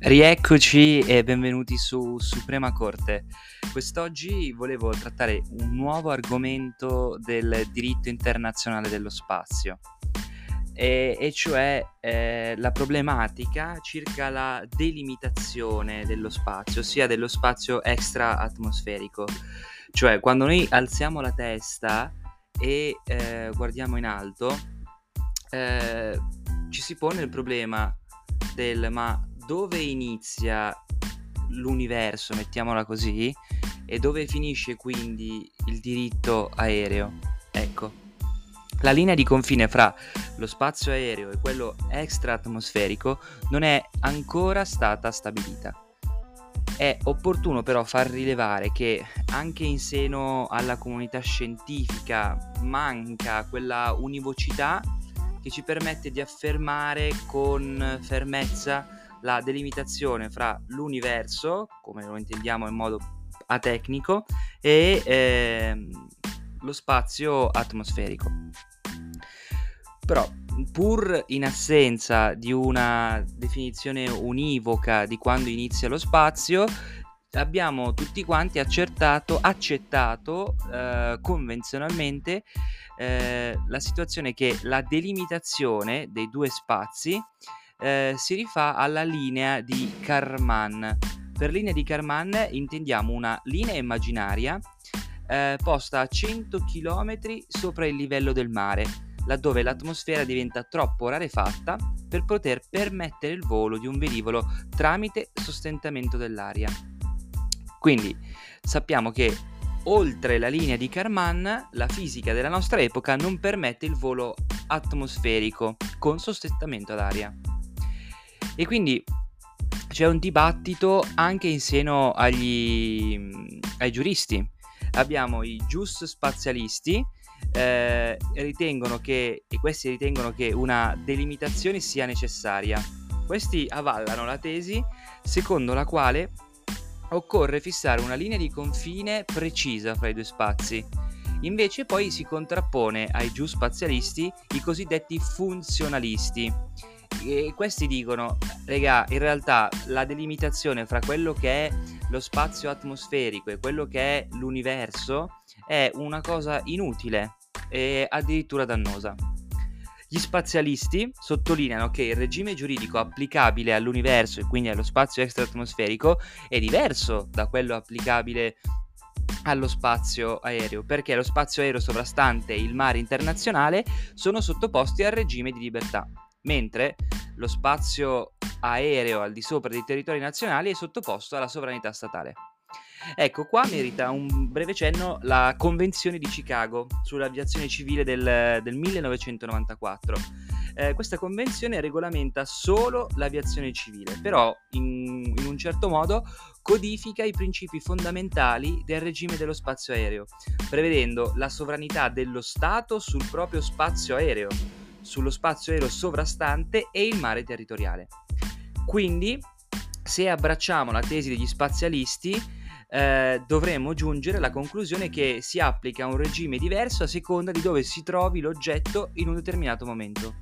Rieccoci e benvenuti su Suprema Corte. Quest'oggi volevo trattare un nuovo argomento del diritto internazionale dello spazio, e cioè la problematica circa la delimitazione dello spazio, ossia dello spazio extra-atmosferico. Cioè, quando noi alziamo la testa e guardiamo in alto, ci si pone il problema ma dove inizia l'universo, mettiamola così, e dove finisce quindi il diritto aereo? Ecco, la linea di confine fra lo spazio aereo e quello extra-atmosferico non è ancora stata stabilita. È opportuno però far rilevare che anche in seno alla comunità scientifica manca quella univocità che ci permette di affermare con fermezza la delimitazione fra l'universo, come lo intendiamo in modo atecnico, e lo spazio atmosferico. Però, pur in assenza di una definizione univoca di quando inizia lo spazio, abbiamo tutti quanti accettato convenzionalmente la situazione che la delimitazione dei due spazi si rifà alla linea di Karman. Per linea di Karman intendiamo una linea immaginaria posta a 100 km sopra il livello del mare, laddove l'atmosfera diventa troppo rarefatta per poter permettere il volo di un velivolo tramite sostentamento dell'aria. Quindi sappiamo che oltre la linea di Karman, la fisica della nostra epoca non permette il volo atmosferico con sostentamento d'aria. E quindi c'è un dibattito anche in seno ai giuristi. Abbiamo i gius spazialisti, ritengono che una delimitazione sia necessaria. Questi avallano la tesi secondo la quale occorre fissare una linea di confine precisa fra i due spazi. Invece poi si contrappone ai gius spazialisti i cosiddetti funzionalisti. E questi dicono, in realtà la delimitazione fra quello che è lo spazio atmosferico e quello che è l'universo è una cosa inutile e addirittura dannosa. Gli spazialisti sottolineano che il regime giuridico applicabile all'universo e quindi allo spazio extraatmosferico è diverso da quello applicabile allo spazio aereo, perché lo spazio aereo sovrastante e il mare internazionale sono sottoposti al regime di libertà, mentre lo spazio aereo al di sopra dei territori nazionali è sottoposto alla sovranità statale. Ecco, qua merita un breve cenno la Convenzione di Chicago sull'aviazione civile del 1994. Questa convenzione regolamenta solo l'aviazione civile, però in un certo modo codifica i principi fondamentali del regime dello spazio aereo, prevedendo la sovranità dello Stato sul proprio spazio aereo, sullo spazio aereo sovrastante e il mare territoriale. Quindi, se abbracciamo la tesi degli spazialisti, dovremmo giungere alla conclusione che si applica un regime diverso a seconda di dove si trovi l'oggetto in un determinato momento.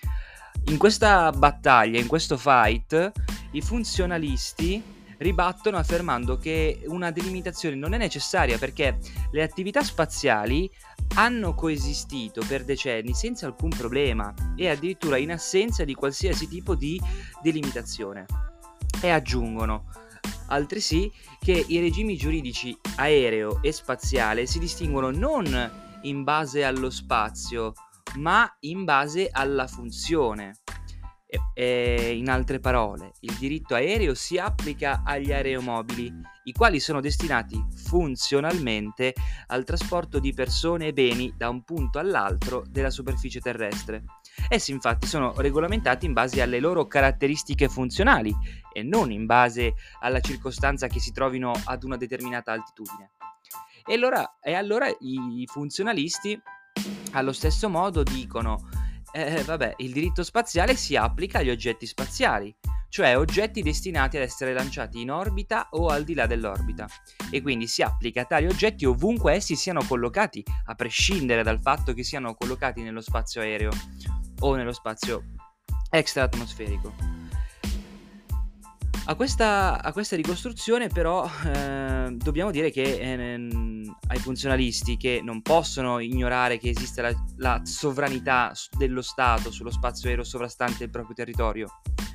In questa battaglia, in questo fight, i funzionalisti ribattono affermando che una delimitazione non è necessaria perché le attività spaziali hanno coesistito per decenni senza alcun problema e addirittura in assenza di qualsiasi tipo di delimitazione. E aggiungono altresì che i regimi giuridici aereo e spaziale si distinguono non in base allo spazio, ma in base alla funzione. In altre parole, il diritto aereo si applica agli aeromobili, i quali sono destinati funzionalmente al trasporto di persone e beni da un punto all'altro della superficie terrestre. Essi infatti sono regolamentati in base alle loro caratteristiche funzionali e non in base alla circostanza che si trovino ad una determinata altitudine. E allora i funzionalisti allo stesso modo dicono il diritto spaziale si applica agli oggetti spaziali, cioè oggetti destinati ad essere lanciati in orbita o al di là dell'orbita, e quindi si applica a tali oggetti ovunque essi siano collocati, a prescindere dal fatto che siano collocati nello spazio aereo o nello spazio extraatmosferico. A questa ricostruzione però, dobbiamo dire che, ai funzionalisti che non possono ignorare che esiste la sovranità dello Stato sullo spazio aereo sovrastante il proprio territorio.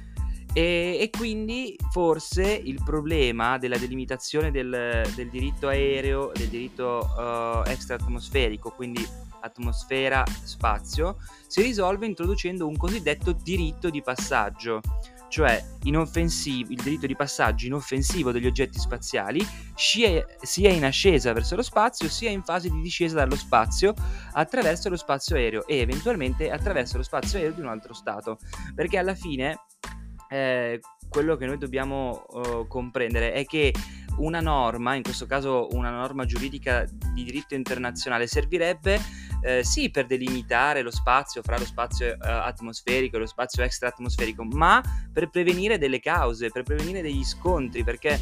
E quindi forse il problema della delimitazione del diritto aereo, del diritto, extraatmosferico, quindi atmosfera, spazio, si risolve introducendo un cosiddetto diritto di passaggio, cioè il diritto di passaggio inoffensivo degli oggetti spaziali, sia in ascesa verso lo spazio, sia in fase di discesa dallo spazio attraverso lo spazio aereo e eventualmente attraverso lo spazio aereo di un altro stato. Perché alla fine, quello che noi dobbiamo, comprendere è che una norma, in questo caso una norma giuridica di diritto internazionale, servirebbe, sì, per delimitare lo spazio fra lo spazio, atmosferico e lo spazio extraatmosferico, ma per prevenire delle cause, per prevenire degli scontri, perché,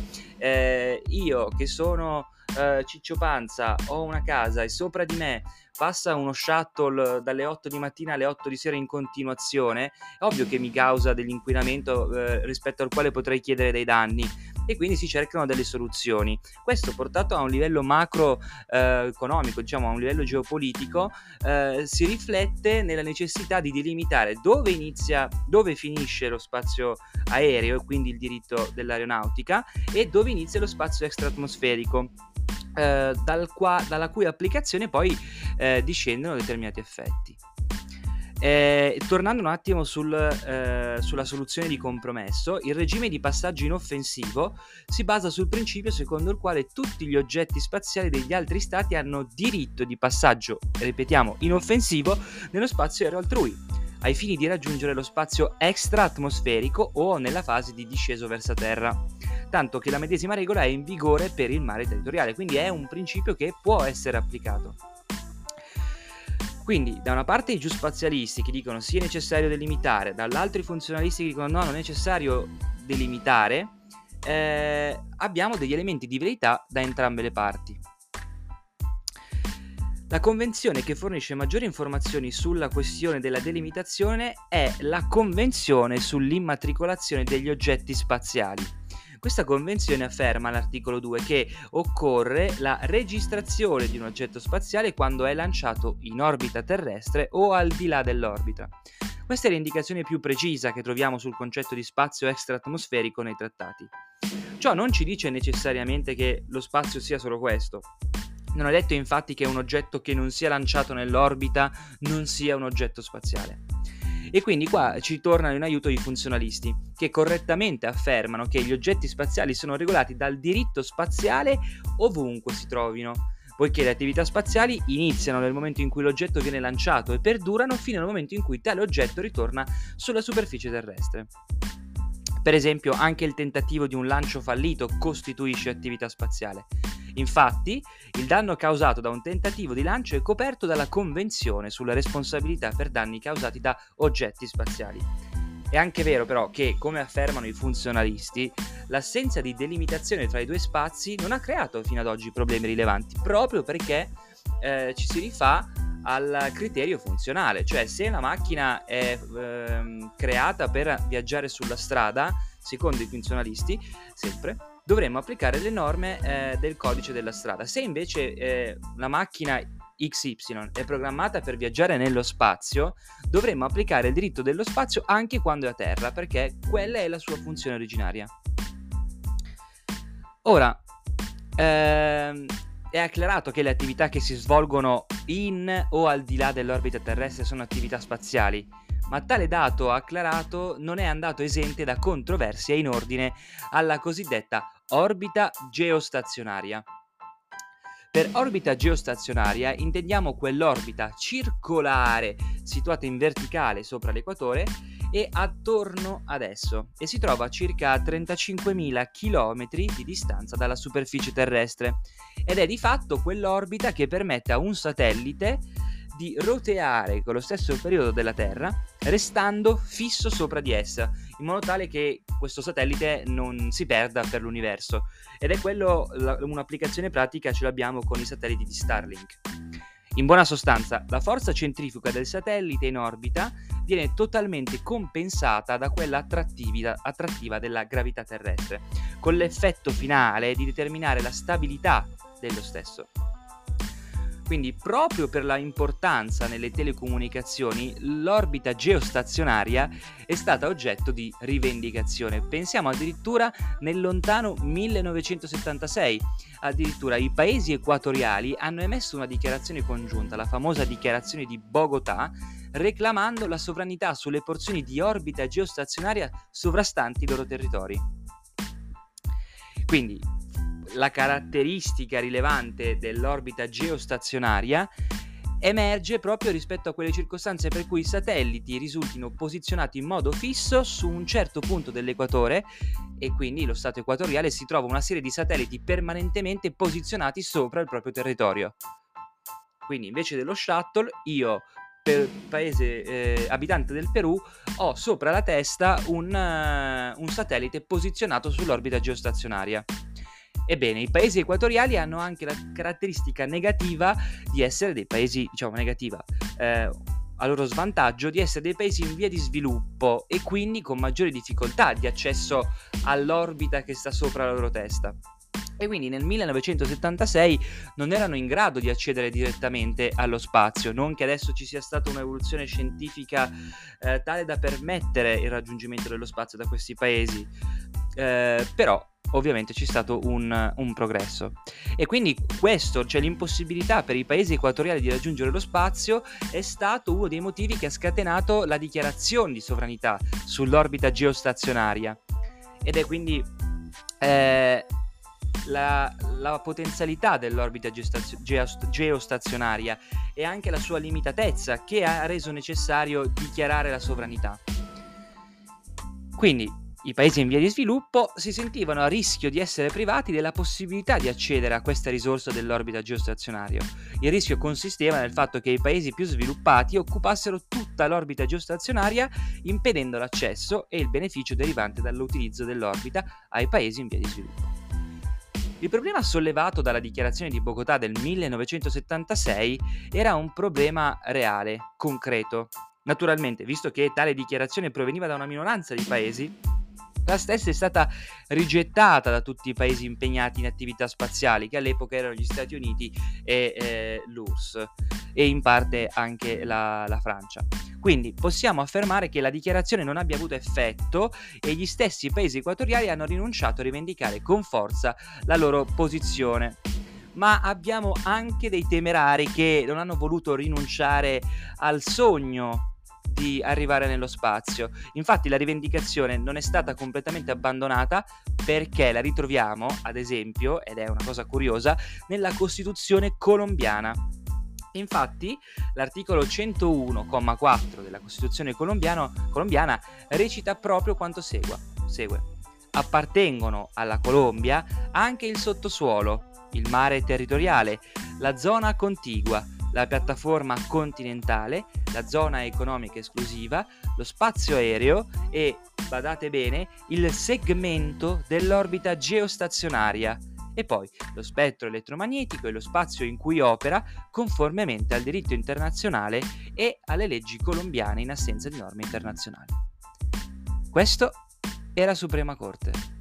io che sono, Ciccio Panza, ho una casa e sopra di me passa uno shuttle dalle 8 di mattina alle 8 di sera in continuazione, è ovvio che mi causa dell'inquinamento, rispetto al quale potrei chiedere dei danni, e quindi si cercano delle soluzioni. Questo portato a un livello macro, economico, diciamo a un livello geopolitico, si riflette nella necessità di delimitare dove finisce lo spazio aereo e quindi il diritto dell'aeronautica e dove inizia lo spazio extraatmosferico, dalla cui applicazione poi, discendono determinati effetti. Tornando un attimo sulla soluzione di compromesso, il regime di passaggio inoffensivo si basa sul principio secondo il quale tutti gli oggetti spaziali degli altri stati hanno diritto di passaggio, ripetiamo, inoffensivo nello spazio aereo altrui, ai fini di raggiungere lo spazio extraatmosferico o nella fase di disceso verso terra, tanto che la medesima regola è in vigore per il mare territoriale, quindi è un principio che può essere applicato. Quindi da una parte i giuspazialisti che dicono sì è necessario delimitare, dall'altro i funzionalisti che dicono no, non è necessario delimitare, abbiamo degli elementi di verità da entrambe le parti. La convenzione che fornisce maggiori informazioni sulla questione della delimitazione è la Convenzione sull'immatricolazione degli oggetti spaziali. Questa convenzione afferma all'articolo 2 che occorre la registrazione di un oggetto spaziale quando è lanciato in orbita terrestre o al di là dell'orbita. Questa è l'indicazione più precisa che troviamo sul concetto di spazio extraatmosferico nei trattati. Ciò non ci dice necessariamente che lo spazio sia solo questo. Non è detto infatti che un oggetto che non sia lanciato nell'orbita non sia un oggetto spaziale. E quindi qua ci tornano in aiuto i funzionalisti, che correttamente affermano che gli oggetti spaziali sono regolati dal diritto spaziale ovunque si trovino, poiché le attività spaziali iniziano nel momento in cui l'oggetto viene lanciato e perdurano fino al momento in cui tale oggetto ritorna sulla superficie terrestre. Per esempio, anche il tentativo di un lancio fallito costituisce attività spaziale. Infatti, il danno causato da un tentativo di lancio è coperto dalla Convenzione sulla responsabilità per danni causati da oggetti spaziali. È anche vero però che, come affermano i funzionalisti, l'assenza di delimitazione tra i due spazi non ha creato fino ad oggi problemi rilevanti, proprio perché ci si rifà al criterio funzionale, cioè se la macchina è creata per viaggiare sulla strada, secondo i funzionalisti, sempre, dovremmo applicare le norme del codice della strada. Se invece la macchina XY è programmata per viaggiare nello spazio, dovremmo applicare il diritto dello spazio anche quando è a terra, perché quella è la sua funzione originaria. Ora, è acclarato che le attività che si svolgono in o al di là dell'orbita terrestre sono attività spaziali, ma tale dato acclarato non è andato esente da controversie in ordine alla cosiddetta orbita geostazionaria. Per orbita geostazionaria intendiamo quell'orbita circolare situata in verticale sopra l'equatore e attorno ad esso e si trova a circa 35.000 km di distanza dalla superficie terrestre ed è di fatto quell'orbita che permette a un satellite di roteare con lo stesso periodo della Terra, restando fisso sopra di essa, in modo tale che questo satellite non si perda per l'universo. Ed è un'applicazione pratica ce l'abbiamo con i satelliti di Starlink. In buona sostanza, la forza centrifuga del satellite in orbita viene totalmente compensata da quella attrattiva della gravità terrestre, con l'effetto finale di determinare la stabilità dello stesso. Quindi, proprio per la importanza nelle telecomunicazioni, l'orbita geostazionaria è stata oggetto di rivendicazione. Pensiamo addirittura nel lontano 1976. Addirittura i paesi equatoriali hanno emesso una dichiarazione congiunta, la famosa dichiarazione di Bogotà, reclamando la sovranità sulle porzioni di orbita geostazionaria sovrastanti i loro territori. Quindi, la caratteristica rilevante dell'orbita geostazionaria emerge proprio rispetto a quelle circostanze per cui i satelliti risultino posizionati in modo fisso su un certo punto dell'equatore e quindi lo stato equatoriale si trova una serie di satelliti permanentemente posizionati sopra il proprio territorio. Quindi invece dello shuttle, io per paese abitante del Perù ho sopra la testa un satellite posizionato sull'orbita geostazionaria. Ebbene, i paesi equatoriali hanno anche la caratteristica negativa di essere dei paesi, diciamo negativa, a loro svantaggio, di essere dei paesi in via di sviluppo e quindi con maggiori difficoltà di accesso all'orbita che sta sopra la loro testa. E quindi nel 1976 non erano in grado di accedere direttamente allo spazio, non che adesso ci sia stata un'evoluzione scientifica tale da permettere il raggiungimento dello spazio da questi paesi, però ovviamente c'è stato un progresso. E quindi questo, cioè l'impossibilità per i paesi equatoriali di raggiungere lo spazio, è stato uno dei motivi che ha scatenato la dichiarazione di sovranità sull'orbita geostazionaria. Ed è quindi la potenzialità dell'orbita geostazionaria e anche la sua limitatezza che ha reso necessario dichiarare la sovranità. Quindi i paesi in via di sviluppo si sentivano a rischio di essere privati della possibilità di accedere a questa risorsa dell'orbita geostazionaria. Il rischio consisteva nel fatto che i paesi più sviluppati occupassero tutta l'orbita geostazionaria, impedendo l'accesso e il beneficio derivante dall'utilizzo dell'orbita ai paesi in via di sviluppo. Il problema sollevato dalla dichiarazione di Bogotà del 1976 era un problema reale, concreto. Naturalmente, visto che tale dichiarazione proveniva da una minoranza di paesi, la stessa è stata rigettata da tutti i paesi impegnati in attività spaziali, che all'epoca erano gli Stati Uniti e l'URSS, e in parte anche la Francia. Quindi possiamo affermare che la dichiarazione non abbia avuto effetto e gli stessi paesi equatoriali hanno rinunciato a rivendicare con forza la loro posizione. Ma abbiamo anche dei temerari che non hanno voluto rinunciare al sogno di arrivare nello spazio. Infatti la rivendicazione non è stata completamente abbandonata, perché la ritroviamo, ad esempio, ed è una cosa curiosa, nella Costituzione colombiana. Infatti l'articolo 101,4 della Costituzione colombiana recita proprio quanto segue. Appartengono alla Colombia anche il sottosuolo, il mare territoriale, la zona contigua, la piattaforma continentale, la zona economica esclusiva, lo spazio aereo e, badate bene, il segmento dell'orbita geostazionaria e poi lo spettro elettromagnetico e lo spazio in cui opera conformemente al diritto internazionale e alle leggi colombiane in assenza di norme internazionali. Questo è la Suprema Corte.